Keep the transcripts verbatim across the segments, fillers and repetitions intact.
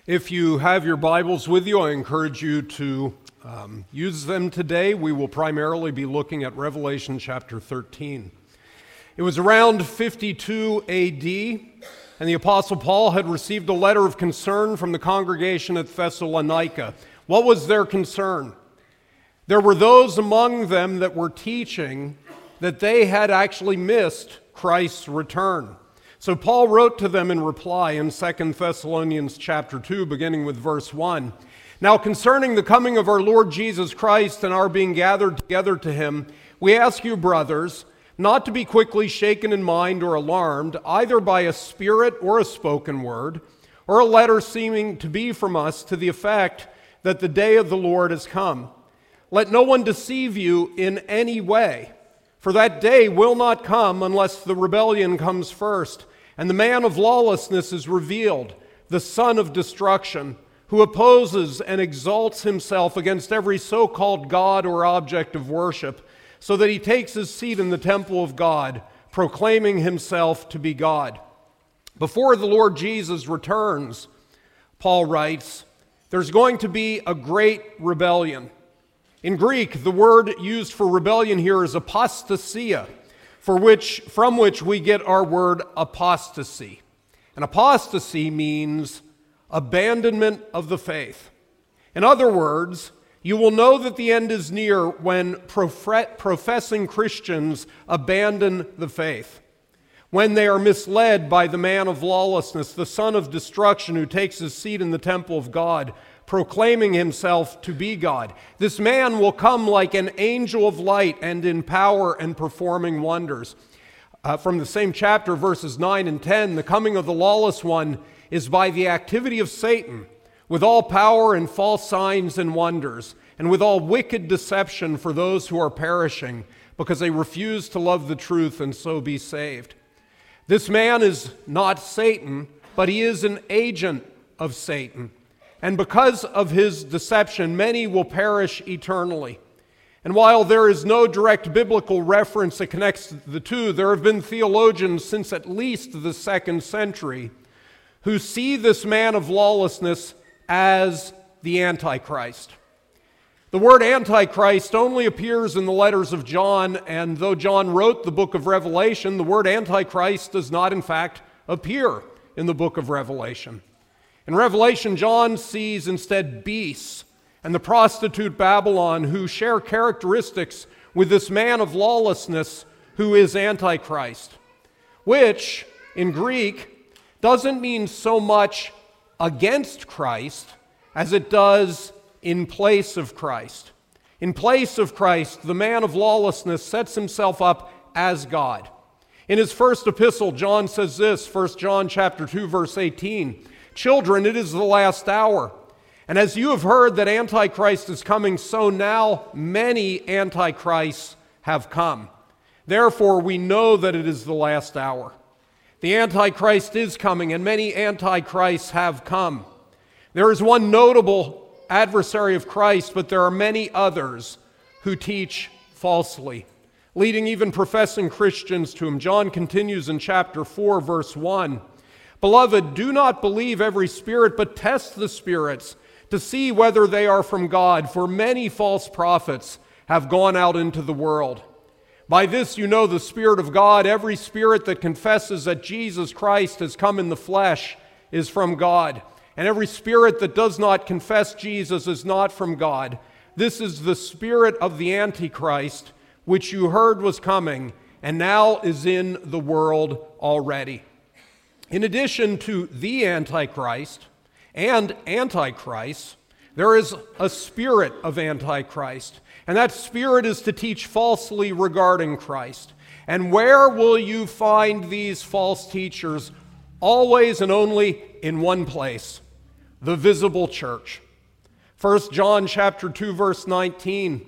If you have your Bibles with you, I encourage you to um, use them today. We will primarily be looking at Revelation chapter thirteen. It was around fifty-two A D, and the Apostle Paul had received a letter of concern from the congregation at Thessalonica. What was their concern? There were those among them that were teaching that they had actually missed Christ's return. So Paul wrote to them in reply in Second Thessalonians chapter two, beginning with verse one. Now concerning the coming of our Lord Jesus Christ and our being gathered together to him, we ask you, brothers, not to be quickly shaken in mind or alarmed, either by a spirit or a spoken word, or a letter seeming to be from us to the effect that the day of the Lord has come. Let no one deceive you in any way, for that day will not come unless the rebellion comes first, and the man of lawlessness is revealed, the son of destruction, who opposes and exalts himself against every so-called God or object of worship, so that he takes his seat in the temple of God, proclaiming himself to be God. Before the Lord Jesus returns, Paul writes, there's going to be a great rebellion. In Greek, the word used for rebellion here is apostasia, for which, from which we get our word apostasy. And apostasy means abandonment of the faith. In other words, you will know that the end is near when prof- professing Christians abandon the faith, when they are misled by the man of lawlessness, the son of destruction who takes his seat in the temple of God, proclaiming himself to be God. This man will come like an angel of light and in power and performing wonders. Uh, from the same chapter, verses nine and ten, the coming of the lawless one is by the activity of Satan, with all power and false signs and wonders, and with all wicked deception for those who are perishing, because they refuse to love the truth and so be saved. This man is not Satan, but he is an agent of Satan. And because of his deception, many will perish eternally. And while there is no direct biblical reference that connects the two, there have been theologians since at least the second century who see this man of lawlessness as the Antichrist. The word Antichrist only appears in the letters of John, and though John wrote the book of Revelation, the word Antichrist does not in fact appear in the book of Revelation. In Revelation, John sees instead beasts and the prostitute Babylon who share characteristics with this man of lawlessness who is Antichrist, which in Greek doesn't mean so much against Christ as it does in place of Christ. In place of Christ, the man of lawlessness sets himself up as God. In his first epistle, John says this, First John chapter two, verse eighteen, children, it is the last hour. And as you have heard that Antichrist is coming, so now many Antichrists have come. Therefore, we know that it is the last hour. The Antichrist is coming, and many Antichrists have come. There is one notable adversary of Christ, but there are many others who teach falsely, leading even professing Christians to him. John continues in chapter four, verse one. Beloved, do not believe every spirit, but test the spirits to see whether they are from God, for many false prophets have gone out into the world. By this you know the Spirit of God. Every spirit that confesses that Jesus Christ has come in the flesh is from God, and every spirit that does not confess Jesus is not from God. This is the spirit of the Antichrist, which you heard was coming, and now is in the world already. In addition to the Antichrist and Antichrist, there is a spirit of Antichrist, and that spirit is to teach falsely regarding Christ. And where will you find these false teachers? Always and only in one place, the visible church. First John chapter two, verse nineteen,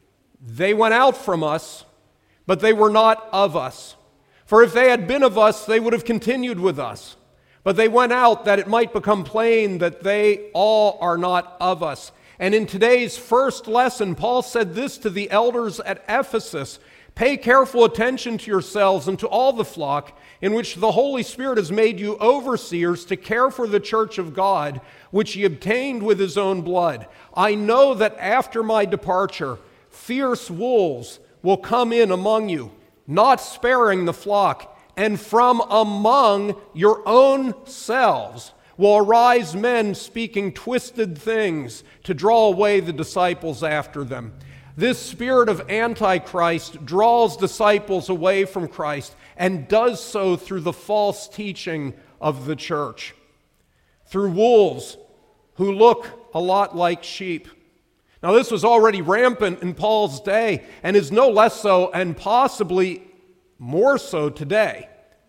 they went out from us, but they were not of us. For if they had been of us, they would have continued with us. But they went out that it might become plain that they all are not of us. And in today's first lesson, Paul said this to the elders at Ephesus, Pay careful attention to yourselves and to all the flock in which the Holy Spirit has made you overseers to care for the church of God, which he obtained with his own blood. I know that after my departure, fierce wolves will come in among you, not sparing the flock, and from among your own selves will arise men speaking twisted things to draw away the disciples after them. This spirit of Antichrist draws disciples away from Christ and does so through the false teaching of the church, through wolves who look a lot like sheep. Now, this was already rampant in Paul's day and is no less so and possibly more so today.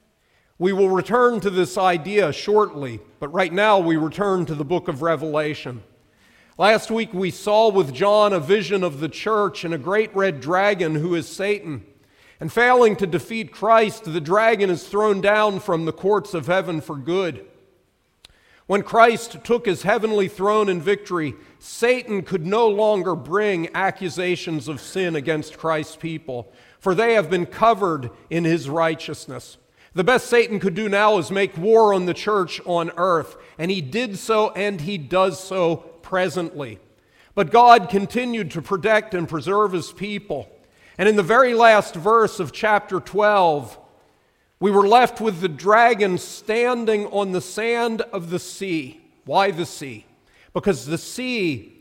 We will return to this idea shortly, but right now we return to the book of Revelation. Last week we saw with John a vision of the church and a great red dragon who is Satan. And failing to defeat Christ, the dragon is thrown down from the courts of heaven for good. When Christ took his heavenly throne in victory, Satan could no longer bring accusations of sin against Christ's people, for they have been covered in his righteousness. The best Satan could do now is make war on the church on earth, and he did so and he does so presently. But God continued to protect and preserve his people. And in the very last verse of chapter twelve, we were left with the dragon standing on the sand of the sea. Why the sea? Because the sea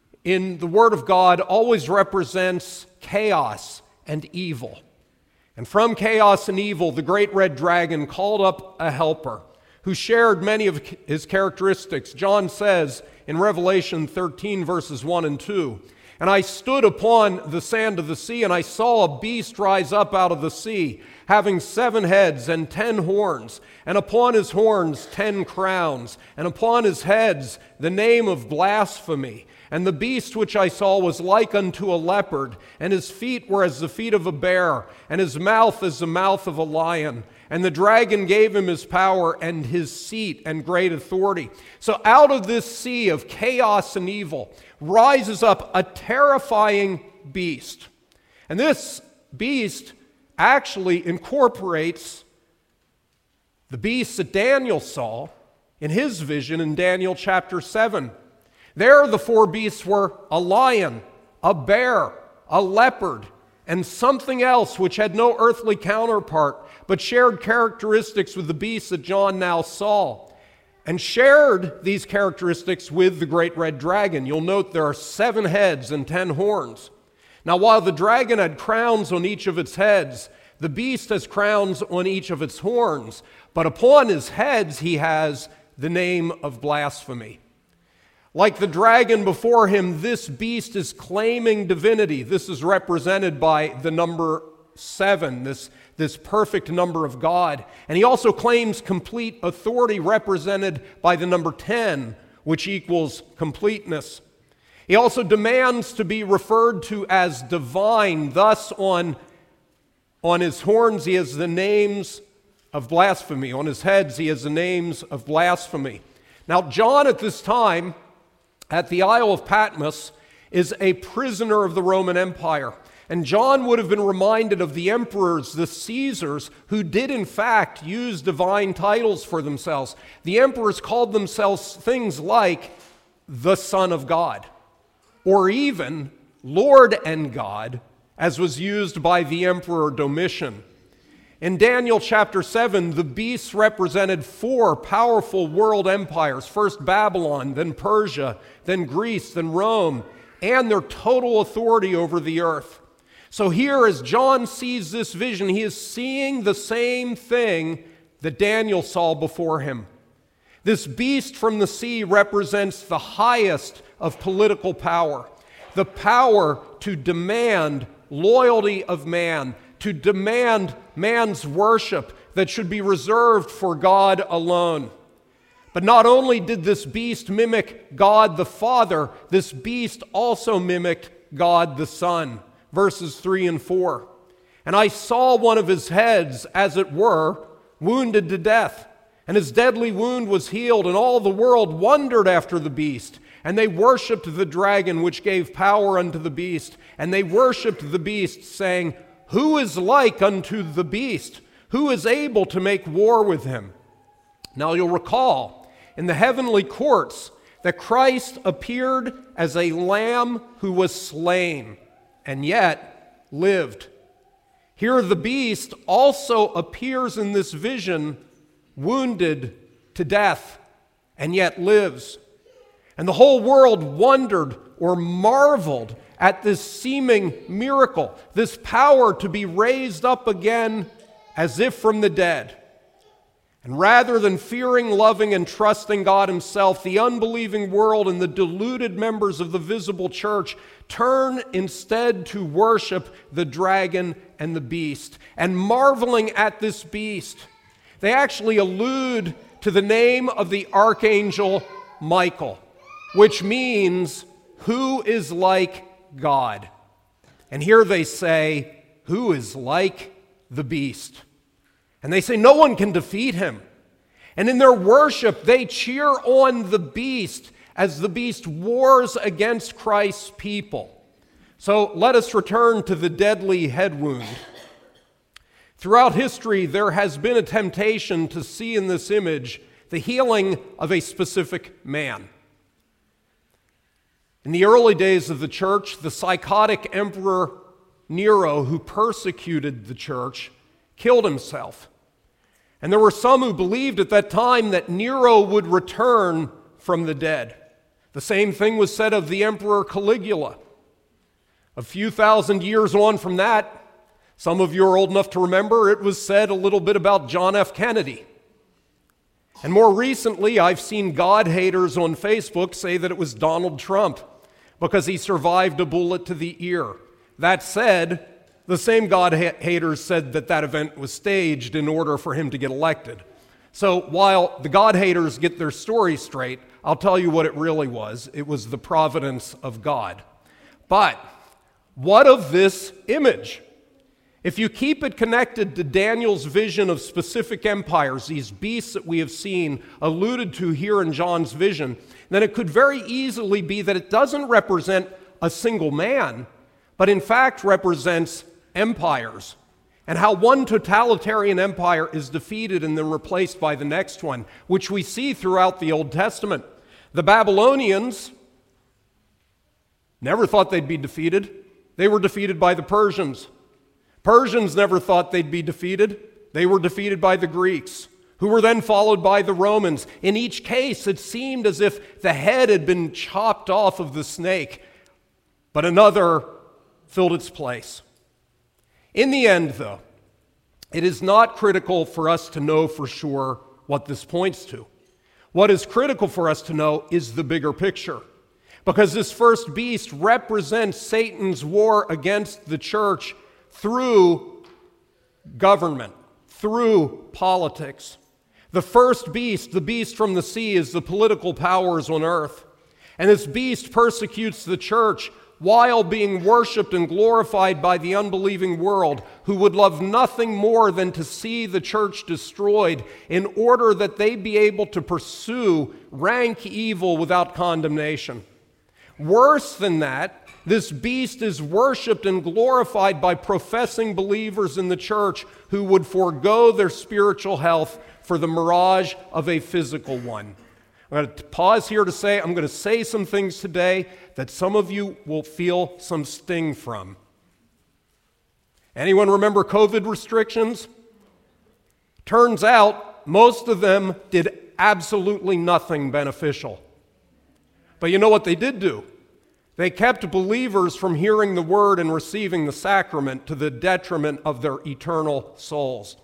in the Word of God always represents chaos and evil. And from chaos and evil, the great red dragon called up a helper who shared many of his characteristics. John says in Revelation thirteen, verses one and two, "And I stood upon the sand of the sea, and I saw a beast rise up out of the sea, having seven heads and ten horns, and upon his horns ten crowns, and upon his heads the name of blasphemy. And the beast which I saw was like unto a leopard, and his feet were as the feet of a bear, and his mouth as the mouth of a lion. And the dragon gave him his power and his seat and great authority." So out of this sea of chaos and evil rises up a terrifying beast. And this beast actually incorporates the beasts that Daniel saw in his vision in Daniel chapter seven. There the four beasts were a lion, a bear, a leopard, and something else which had no earthly counterpart, but shared characteristics with the beasts that John now saw, and shared these characteristics with the great red dragon. You'll note there are seven heads and ten horns. Now, while the dragon had crowns on each of its heads, the beast has crowns on each of its horns, but upon his heads he has the name of blasphemy. Like the dragon before him, this beast is claiming divinity. This is represented by the number seven, this, this perfect number of God. And he also claims complete authority, represented by the number ten, which equals completeness. He also demands to be referred to as divine. Thus, on, on his horns, he has the names of blasphemy. On his heads, he has the names of blasphemy. Now, John at this time, at the Isle of Patmos, is a prisoner of the Roman Empire. And John would have been reminded of the emperors, the Caesars, who did in fact use divine titles for themselves. The emperors called themselves things like the Son of God, or even Lord and God, as was used by the Emperor Domitian. In Daniel chapter seven, the beasts represented four powerful world empires, first Babylon, then Persia, then Greece, then Rome, and their total authority over the earth. So here, as John sees this vision, he is seeing the same thing that Daniel saw before him. This beast from the sea represents the highest of political power, the power to demand loyalty of man, to demand man's worship that should be reserved for God alone. But not only did this beast mimic God the Father, this beast also mimicked God the Son. Verses three and four. "And I saw one of his heads, as it were, wounded to death, and his deadly wound was healed, and all the world wondered after the beast. And they worshipped the dragon, which gave power unto the beast, and they worshipped the beast, saying, "Who is like unto the beast? Who is able to make war with him?" Now you'll recall in the heavenly courts that Christ appeared as a lamb who was slain and yet lived. Here the beast also appears in this vision wounded to death and yet lives. And the whole world wondered or marveled at this seeming miracle, this power to be raised up again as if from the dead. And rather than fearing, loving, and trusting God himself, the unbelieving world and the deluded members of the visible church turn instead to worship the dragon and the beast. And marveling at this beast, they actually allude to the name of the archangel Michael, which means, "Who is like God?" And here they say, "Who is like the beast?" And they say no one can defeat him. And in their worship, they cheer on the beast as the beast wars against Christ's people. So let us return to the deadly head wound. Throughout history, there has been a temptation to see in this image the healing of a specific man. In the early days of the church, the psychotic emperor Nero, who persecuted the church, killed himself. And there were some who believed at that time that Nero would return from the dead. The same thing was said of the Emperor Caligula. A few thousand years on from that, some of you are old enough to remember, it was said a little bit about John F. Kennedy. And more recently, I've seen God haters on Facebook say that it was Donald Trump because he survived a bullet to the ear. That said, the same God haters said that that event was staged in order for him to get elected. So while the God haters get their story straight, I'll tell you what it really was. It was the providence of God. But what of this image? If you keep it connected to Daniel's vision of specific empires, these beasts that we have seen alluded to here in John's vision, then it could very easily be that it doesn't represent a single man, but in fact represents empires, and how one totalitarian empire is defeated and then replaced by the next one, which we see throughout the Old Testament. The Babylonians never thought they'd be defeated. They were defeated by the Persians. Persians never thought they'd be defeated. They were defeated by the Greeks, who were then followed by the Romans. In each case, it seemed as if the head had been chopped off of the snake, but another filled its place. In the end, though, it is not critical for us to know for sure what this points to. What is critical for us to know is the bigger picture, because this first beast represents Satan's war against the church through government, through politics. The first beast, the beast from the sea, is the political powers on earth. And this beast persecutes the church while being worshiped and glorified by the unbelieving world, who would love nothing more than to see the church destroyed in order that they be able to pursue rank evil without condemnation. Worse than that, this beast is worshiped and glorified by professing believers in the church who would forego their spiritual health for the mirage of a physical one. I'm going to pause here to say I'm going to say some things today that some of you will feel some sting from. Anyone remember COVID restrictions? Turns out most of them did absolutely nothing beneficial. But you know what they did do? They kept believers from hearing the word and receiving the sacrament to the detriment of their eternal souls.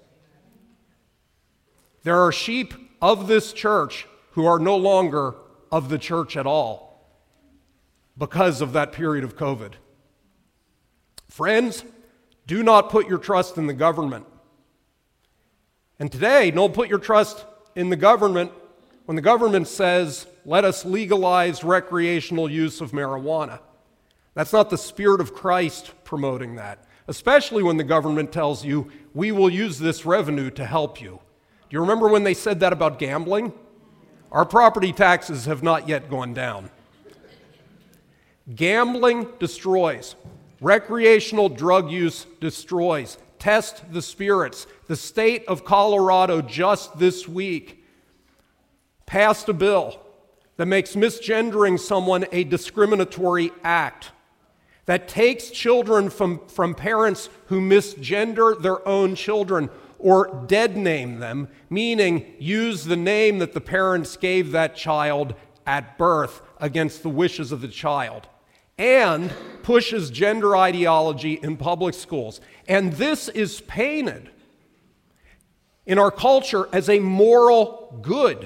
There are sheep of this church who are no longer of the church at all because of that period of COVID. Friends, do not put your trust in the government. And today, don't put your trust in the government when the government says, let us legalize recreational use of marijuana. That's not the Spirit of Christ promoting that, especially when the government tells you, we will use this revenue to help you. Do you remember when they said that about gambling? Our property taxes have not yet gone down. Gambling destroys. Recreational drug use destroys. Test the spirits. The state of Colorado just this week passed a bill that makes misgendering someone a discriminatory act, that takes children from, from parents who misgender their own children or dead name them, meaning use the name that the parents gave that child at birth against the wishes of the child, and pushes gender ideology in public schools. And this is painted in our culture as a moral good.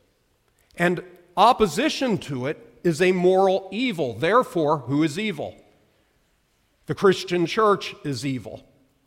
And opposition to it is a moral evil. Therefore, who is evil? The Christian church is evil.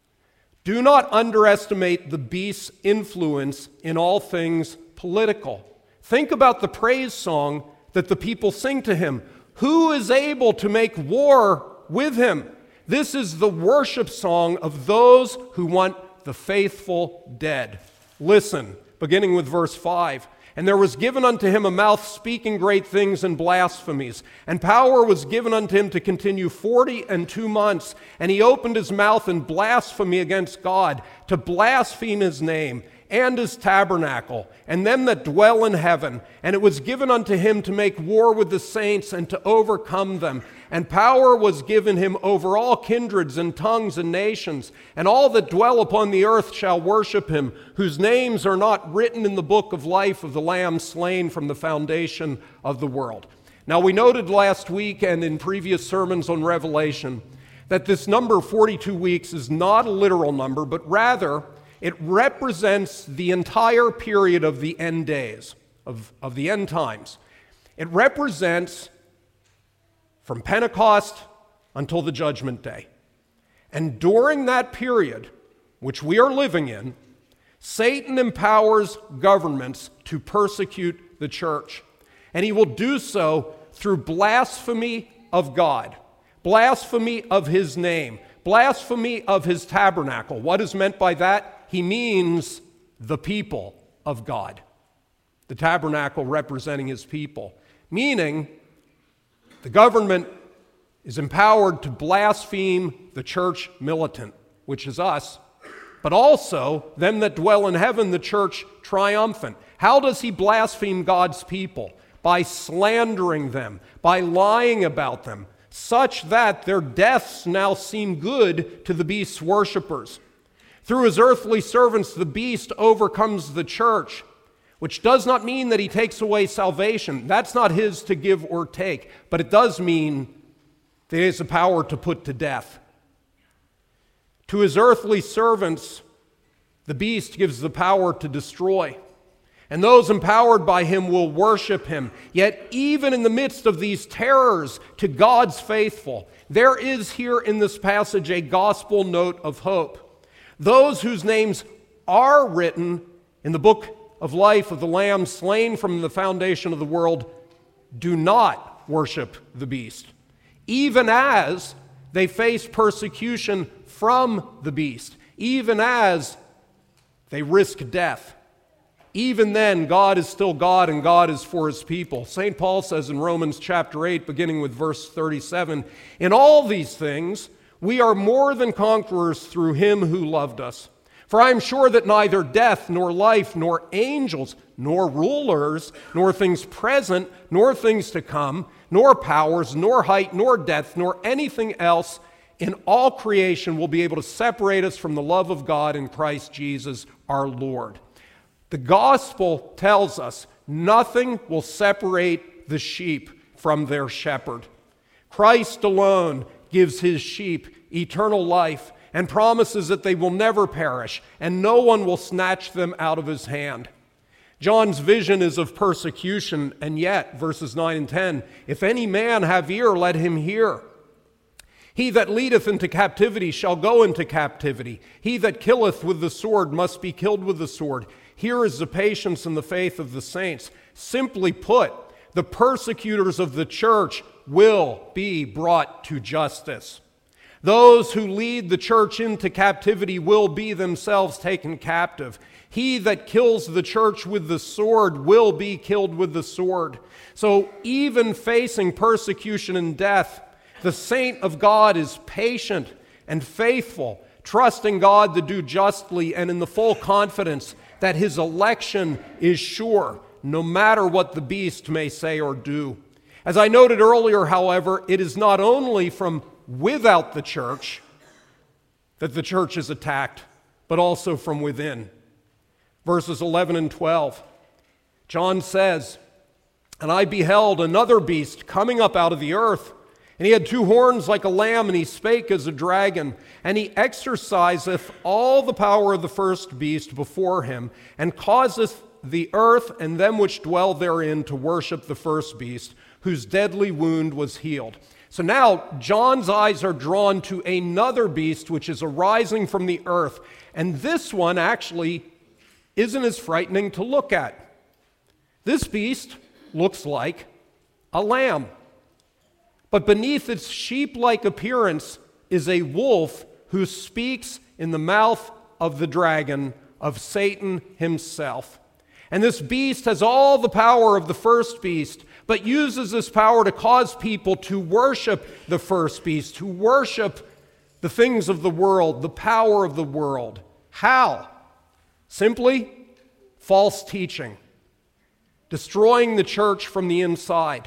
Do not underestimate the beast's influence in all things political. Think about the praise song that the people sing to him. Who is able to make war with him? This is the worship song of those who want the faithful dead. Listen, beginning with verse five. And there was given unto him a mouth speaking great things and blasphemies. And power was given unto him to continue forty and two months. And he opened his mouth in blasphemy against God, to blaspheme his name and his tabernacle, and them that dwell in heaven. And it was given unto him to make war with the saints and to overcome them. And power was given him over all kindreds and tongues and nations. And all that dwell upon the earth shall worship him, whose names are not written in the book of life of the Lamb slain from the foundation of the world. Now, we noted last week and in previous sermons on Revelation that this number forty-two weeks is not a literal number, but rather it represents the entire period of the end days, of, of the end times. It represents from Pentecost until the judgment day. And during that period, which we are living in, Satan empowers governments to persecute the church. And he will do so through blasphemy of God, blasphemy of his name, blasphemy of his tabernacle. What is meant by that? He means the people of God. The tabernacle representing his people. Meaning, the government is empowered to blaspheme the church militant, which is us, but also them that dwell in heaven, the church triumphant. How does he blaspheme God's people? By slandering them, by lying about them, such that their deaths now seem good to the beast's worshipers. Through his earthly servants, the beast overcomes the church, which does not mean that he takes away salvation. That's not his to give or take, but it does mean that he has the power to put to death. To his earthly servants, the beast gives the power to destroy, and those empowered by him will worship him. Yet even in the midst of these terrors to God's faithful, there is here in this passage a gospel note of hope. Those whose names are written in the book of life of the Lamb slain from the foundation of the world do not worship the beast, even as they face persecution from the beast, even as they risk death. Even then, God is still God and God is for his people. Saint Paul says in Romans chapter eight, beginning with verse thirty-seven, in all these things we are more than conquerors through him who loved us. For I am sure that neither death, nor life, nor angels, nor rulers, nor things present, nor things to come, nor powers, nor height, nor depth, nor anything else in all creation will be able to separate us from the love of God in Christ Jesus our Lord. The gospel tells us nothing will separate the sheep from their shepherd. Christ alone gives his sheep eternal life and promises that they will never perish and no one will snatch them out of his hand. John's vision is of persecution, and yet, verses nine and ten, if any man have ear, let him hear. He that leadeth into captivity shall go into captivity. He that killeth with the sword must be killed with the sword. Here is the patience and the faith of the saints. Simply put, the persecutors of the church will be brought to justice. Those who lead the church into captivity will be themselves taken captive. He that kills the church with the sword will be killed with the sword. So even facing persecution and death, The saint of God is patient and faithful, trusting God to do justly and in the full confidence that his election is sure, no matter what the beast may say or do. As I noted earlier, however, it is not only from without the church that the church is attacked, but also from within. Verses eleven and twelve, John says, "And I beheld another beast coming up out of the earth, and he had two horns like a lamb, and he spake as a dragon, and he exerciseth all the power of the first beast before him, and causeth the earth and them which dwell therein to worship the first beast, whose deadly wound was healed." So now John's eyes are drawn to another beast which is arising from the earth, and this one actually isn't as frightening to look at. This beast looks like a lamb, but beneath its sheep-like appearance is a wolf who speaks in the mouth of the dragon, of Satan himself. And this beast has all the power of the first beast, but uses this power to cause people to worship the first beast, to worship the things of the world, the power of the world. How? Simply false teaching, destroying the church from the inside.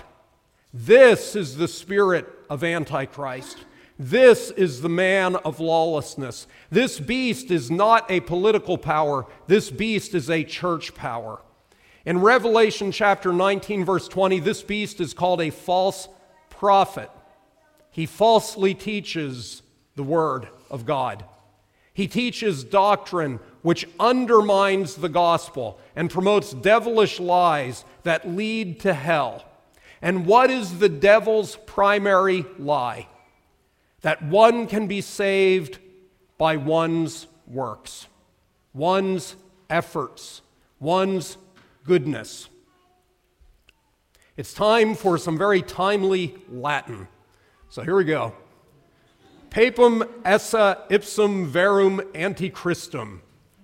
This is the spirit of Antichrist. This is the man of lawlessness. This beast is not a political power. This beast is a church power. In Revelation chapter nineteen, verse twenty, this beast is called a false prophet. He falsely teaches the word of God. He teaches doctrine which undermines the gospel and promotes devilish lies that lead to hell. And what is the devil's primary lie? That one can be saved by one's works, one's efforts, one's goodness. It's time for some very timely Latin. So here we go. Papum esse ipsum verum antichristum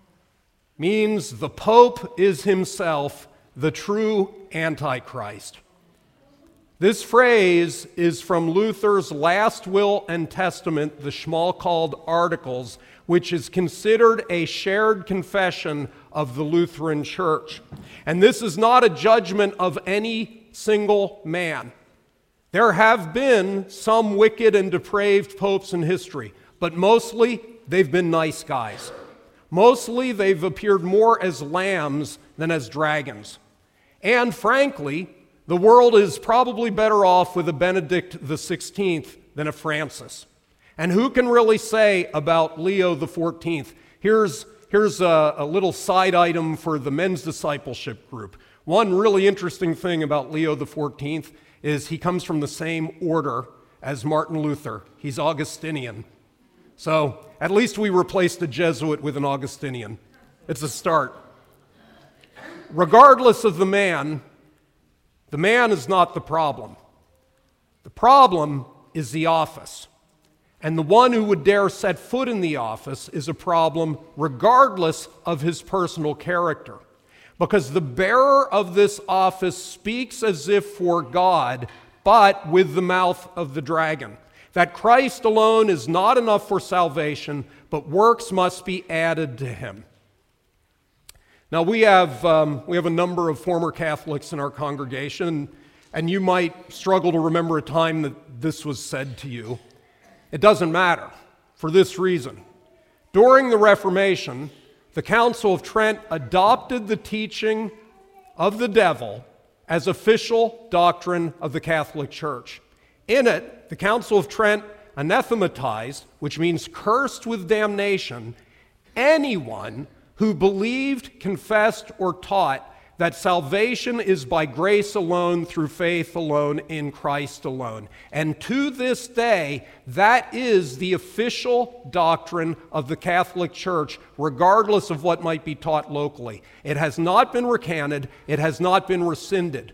means the Pope is himself the true Antichrist. This phrase is from Luther's last will and testament, the Schmalkald Articles, which is considered a shared confession of the Lutheran Church. And this is not a judgment of any single man. There have been some wicked and depraved popes in history, but mostly they've been nice guys. Mostly they've appeared more as lambs than as dragons. And frankly, the world is probably better off with a Benedict the sixteenth than a Francis. And who can really say about Leo the fourteenth? Here's, here's a, a little side item for the men's discipleship group. One really interesting thing about Leo the fourteenth is he comes from the same order as Martin Luther. He's Augustinian. So at least we replaced a Jesuit with an Augustinian. It's a start. Regardless of the man, the man is not the problem. The problem is the office. And the one who would dare set foot in the office is a problem regardless of his personal character. Because the bearer of this office speaks as if for God, but with the mouth of the dragon. That Christ alone is not enough for salvation, but works must be added to him. Now, we have, um, we have a number of former Catholics in our congregation, and you might struggle to remember a time that this was said to you. It doesn't matter, for this reason. During the Reformation, the Council of Trent adopted the teaching of the devil as official doctrine of the Catholic Church. In it, the Council of Trent anathematized, which means cursed with damnation, anyone who believed, confessed, or taught that salvation is by grace alone, through faith alone, in Christ alone. And to this day, that is the official doctrine of the Catholic Church, regardless of what might be taught locally. It has not been recanted. It has not been rescinded.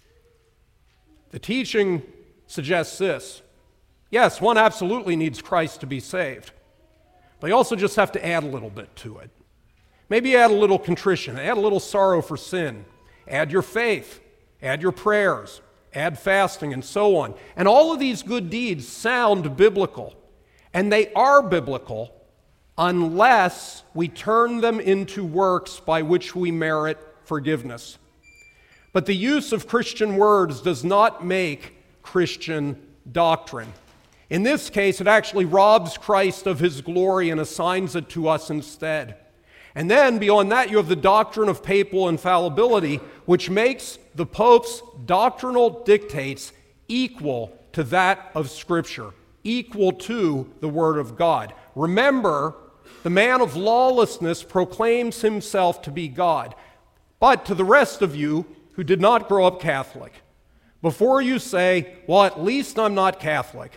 The teaching suggests this. Yes, one absolutely needs Christ to be saved. But you also just have to add a little bit to it. Maybe add a little contrition, add a little sorrow for sin, add your faith, add your prayers, add fasting, and so on. And all of these good deeds sound biblical, and they are biblical unless we turn them into works by which we merit forgiveness. But the use of Christian words does not make Christian doctrine. In this case, it actually robs Christ of his glory and assigns it to us instead. And then beyond that, you have the doctrine of papal infallibility, which makes the Pope's doctrinal dictates equal to that of Scripture, equal to the Word of God. Remember, the man of lawlessness proclaims himself to be God. But to the rest of you who did not grow up Catholic, before you say, well, at least I'm not Catholic,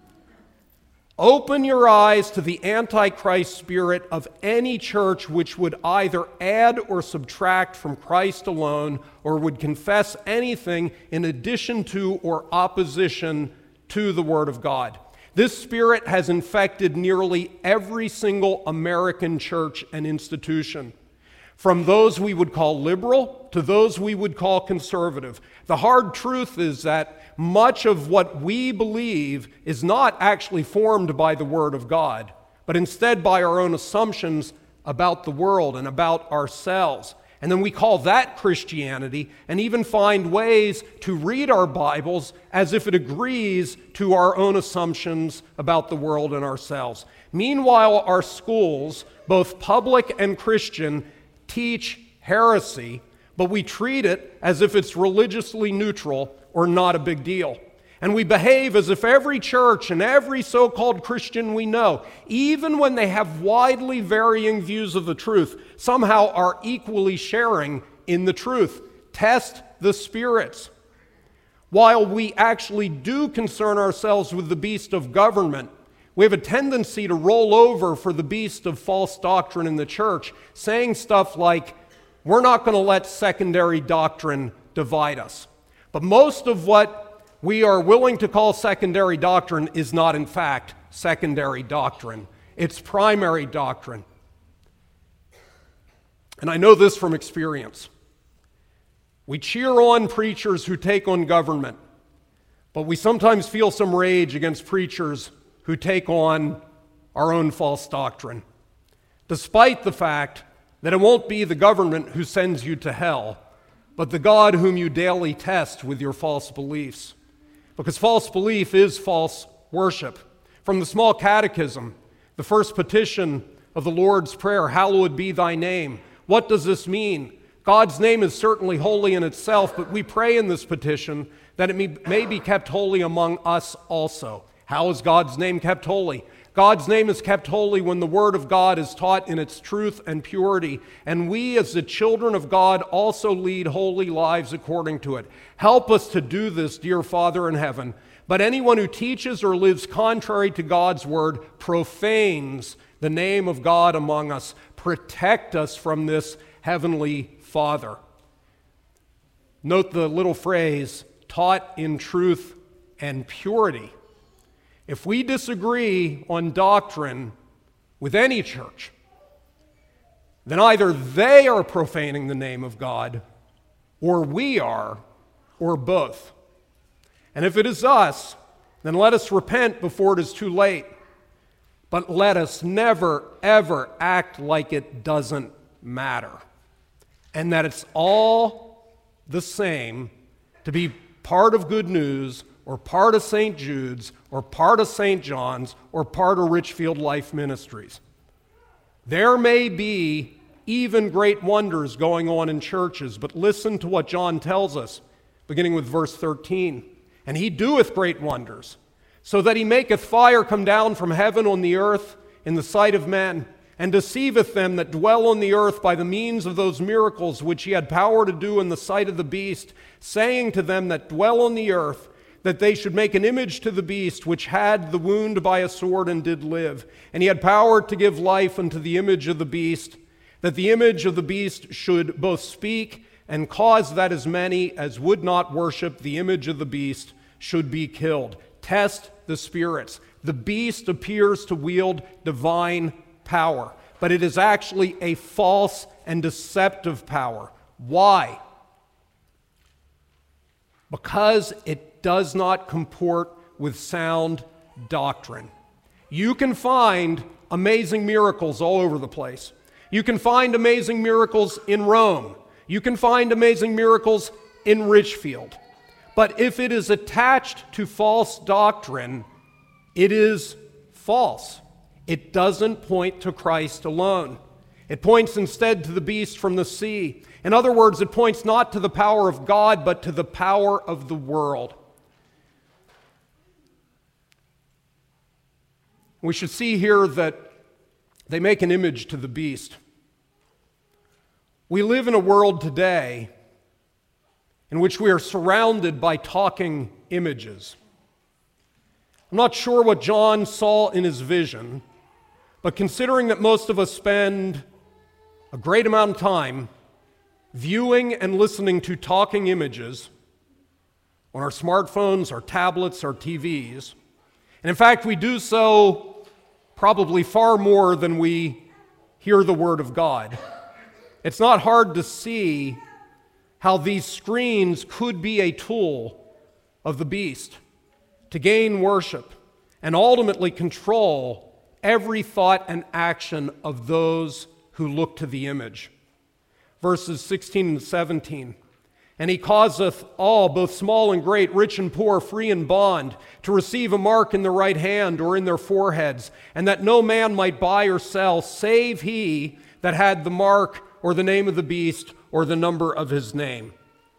open your eyes to the Antichrist spirit of any church which would either add or subtract from Christ alone, or would confess anything in addition to or opposition to the Word of God. This spirit has infected nearly every single American church and institution, from those we would call liberal to those we would call conservative. The hard truth is that much of what we believe is not actually formed by the Word of God, but instead by our own assumptions about the world and about ourselves. And then we call that Christianity, and even find ways to read our Bibles as if it agrees to our own assumptions about the world and ourselves. Meanwhile, our schools, both public and Christian, teach heresy, but we treat it as if it's religiously neutral or not a big deal. And we behave as if every church and every so-called Christian we know, even when they have widely varying views of the truth, somehow are equally sharing in the truth. Test the spirits. While we actually do concern ourselves with the beast of government, we have a tendency to roll over for the beast of false doctrine in the church, saying stuff like, we're not going to let secondary doctrine divide us. But most of what we are willing to call secondary doctrine is not, in fact, secondary doctrine. It's primary doctrine. And I know this from experience. We cheer on preachers who take on government, but we sometimes feel some rage against preachers who take on our own false doctrine, despite the fact that it won't be the government who sends you to hell, but the God whom you daily test with your false beliefs. Because false belief is false worship. From the Small Catechism, the first petition of the Lord's Prayer, hallowed be thy name. What does this mean? God's name is certainly holy in itself, but we pray in this petition that it may be kept holy among us also. How is God's name kept holy? God's name is kept holy when the Word of God is taught in its truth and purity, and we as the children of God also lead holy lives according to it. Help us to do this, dear Father in heaven. But anyone who teaches or lives contrary to God's Word profanes the name of God among us. Protect us from this heavenly Father. Note the little phrase, taught in truth and purity. If we disagree on doctrine with any church, then either they are profaning the name of God, or we are, or both. And if it is us, then let us repent before it is too late. But let us never, ever act like it doesn't matter, and that it's all the same to be part of Good News, or part of Saint Jude's, or part of Saint John's, or part of Richfield Life Ministries. There may be even great wonders going on in churches, but listen to what John tells us, beginning with verse thirteen. And he doeth great wonders, so that he maketh fire come down from heaven on the earth in the sight of men, and deceiveth them that dwell on the earth by the means of those miracles which he had power to do in the sight of the beast, saying to them that dwell on the earth, that they should make an image to the beast, which had the wound by a sword and did live. And he had power to give life unto the image of the beast, that the image of the beast should both speak and cause that as many as would not worship the image of the beast should be killed. Test the spirits. The beast appears to wield divine power, but it is actually a false and deceptive power. Why? Because it does not comport with sound doctrine. You can find amazing miracles all over the place. You can find amazing miracles in Rome. You can find amazing miracles in Richfield. But if it is attached to false doctrine, it is false. It doesn't point to Christ alone. It points instead to the beast from the sea. In other words, it points not to the power of God, but to the power of the world. We should see here that they make an image to the beast. We live in a world today in which we are surrounded by talking images. I'm not sure what John saw in his vision, but considering that most of us spend a great amount of time viewing and listening to talking images on our smartphones, our tablets, our T Vs, and in fact we do so probably far more than we hear the Word of God, it's not hard to see how these screens could be a tool of the beast to gain worship and ultimately control every thought and action of those who look to the image. Verses sixteen and seventeen. And he causeth all, both small and great, rich and poor, free and bond, to receive a mark in their right hand or in their foreheads, and that no man might buy or sell, save he that had the mark or the name of the beast or the number of his name.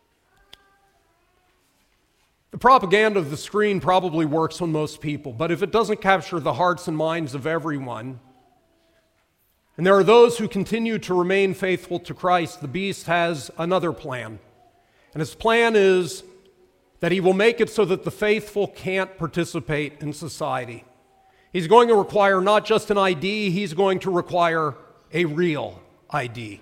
The propaganda of the screen probably works on most people, but if it doesn't capture the hearts and minds of everyone, and there are those who continue to remain faithful to Christ, the beast has another plan. And his plan is that he will make it so that the faithful can't participate in society. He's going to require not just an I D, he's going to require a real I D.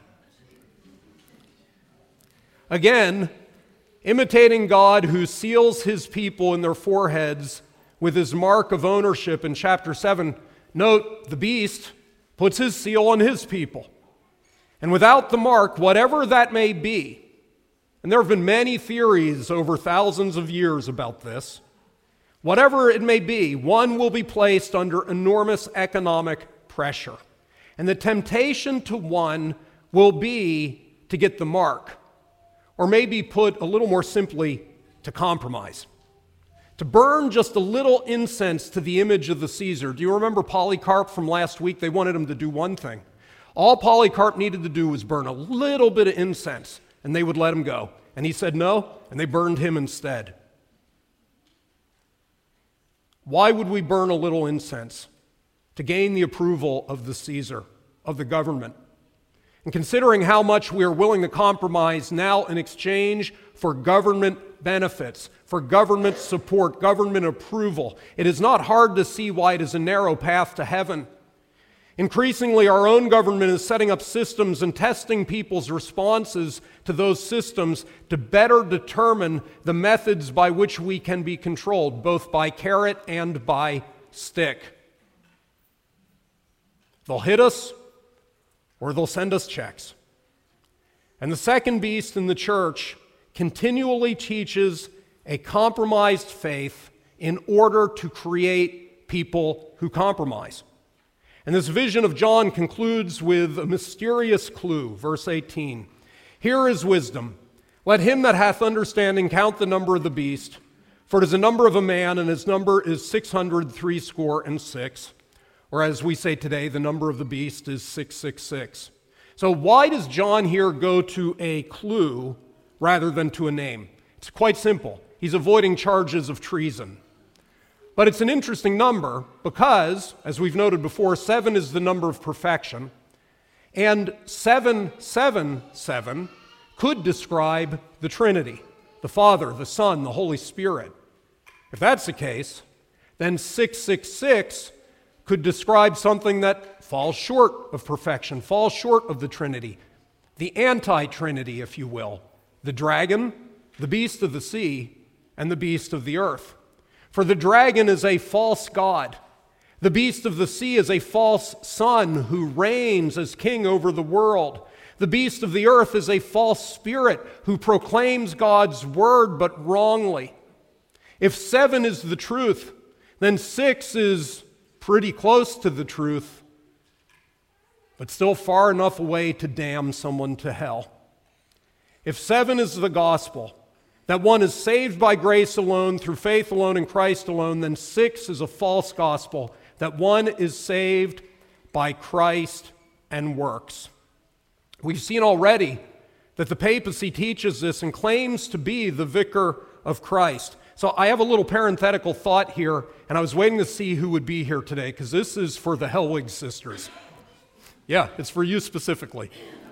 Again, imitating God who seals his people in their foreheads with his mark of ownership in chapter seven, note the beast puts his seal on his people. And without the mark, whatever that may be, and there have been many theories over thousands of years about this, whatever it may be, one will be placed under enormous economic pressure. And the temptation to one will be to get the mark, or maybe put a little more simply, to compromise. To burn just a little incense to the image of the Caesar. Do you remember Polycarp from last week? They wanted him to do one thing. All Polycarp needed to do was burn a little bit of incense, and they would let him go. And he said no, and they burned him instead. Why would we burn a little incense? To gain the approval of the Caesar, of the government. And considering how much we are willing to compromise now in exchange for government benefits, for government support, government approval, it is not hard to see why it is a narrow path to heaven. Increasingly, our own government is setting up systems and testing people's responses to those systems to better determine the methods by which we can be controlled, both by carrot and by stick. They'll hit us, or they'll send us checks. And the second beast in the church continually teaches a compromised faith in order to create people who compromise. And this vision of John concludes with a mysterious clue, verse eighteen. Here is wisdom. Let him that hath understanding count the number of the beast, for it is the number of a man, and his number is six hundred threescore and six. Or as we say today, the number of the beast is six six six. So why does John here go to a clue rather than to a name? It's quite simple. He's avoiding charges of treason. But it's an interesting number because, as we've noted before, seven is the number of perfection, and seven seven seven could describe the Trinity, the Father, the Son, the Holy Spirit. If that's the case, then six six six could describe something that falls short of perfection, falls short of the Trinity, the anti-Trinity, if you will, the dragon, the beast of the sea, and the beast of the earth. For the dragon is a false god. The beast of the sea is a false son who reigns as king over the world. The beast of the earth is a false spirit who proclaims God's word but wrongly. If seven is the truth, then six is pretty close to the truth, but still far enough away to damn someone to hell. If seven is the gospel, that one is saved by grace alone, through faith alone, in Christ alone, then six is a false gospel, that one is saved by Christ and works. We've seen already that the papacy teaches this and claims to be the vicar of Christ. So I have a little parenthetical thought here, and I was waiting to see who would be here today, because this is for the Hellwig sisters. Yeah, it's for you specifically.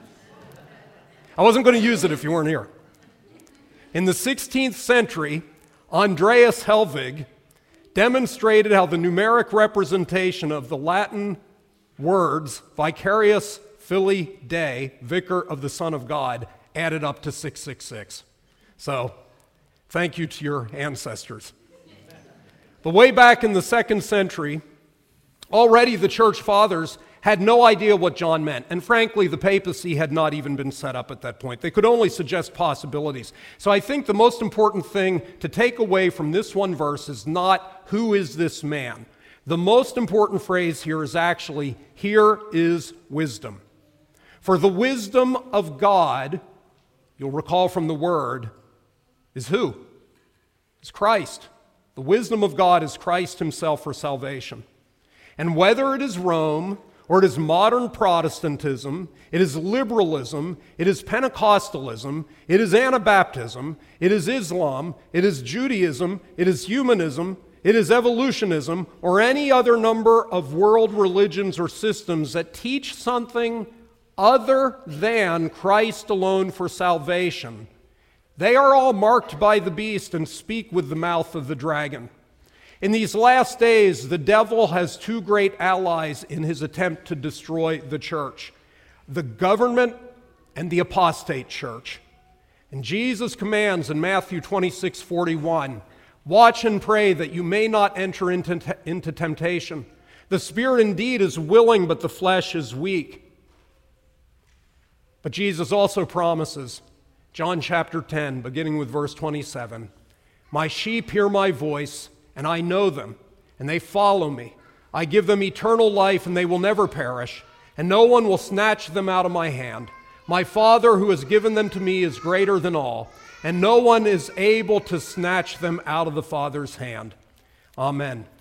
I wasn't going to use it if you weren't here. In the sixteenth century, Andreas Hellwig demonstrated how the numeric representation of the Latin words vicarius filii Dei, vicar of the Son of God, added up to six six six. So, thank you to your ancestors. But way back in the second century, already the church fathers had no idea what John meant. And frankly, the papacy had not even been set up at that point. They could only suggest possibilities. So I think the most important thing to take away from this one verse is not, who is this man? The most important phrase here is actually, here is wisdom. For the wisdom of God, you'll recall from the word, is who? It's Christ. The wisdom of God is Christ himself for salvation. And whether it is Rome, or it is modern Protestantism, it is liberalism, it is Pentecostalism, it is Anabaptism, it is Islam, it is Judaism, it is humanism, it is evolutionism, or any other number of world religions or systems that teach something other than Christ alone for salvation, they are all marked by the beast and speak with the mouth of the dragon. In these last days, the devil has two great allies in his attempt to destroy the church: the government and the apostate church. And Jesus commands in Matthew twenty-six forty-one, watch and pray that you may not enter into, te- into temptation. The spirit indeed is willing, but the flesh is weak. But Jesus also promises, John chapter ten, beginning with verse twenty-seven, my sheep hear my voice, and I know them, and they follow me. I give them eternal life, and they will never perish, and no one will snatch them out of my hand. My Father who has given them to me is greater than all, and no one is able to snatch them out of the Father's hand. Amen.